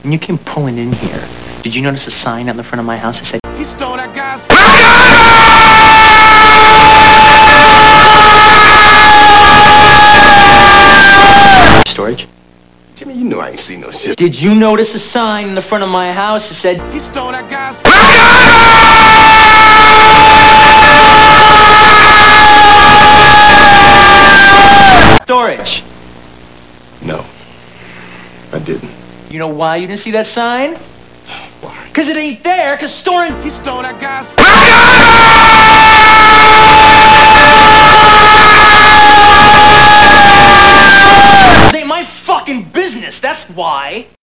When you came pulling in here, did you notice a sign on the front of my house that said, He stole that guy's... storage? Jimmy, you know I ain't seen no shit. Did you notice a sign in the front of my house that said, He stole that guy's... storage? No, I didn't. You know why you didn't see that sign? Why? Because it ain't there, because storing... He stole that guy's... It ain't my fucking business, that's why.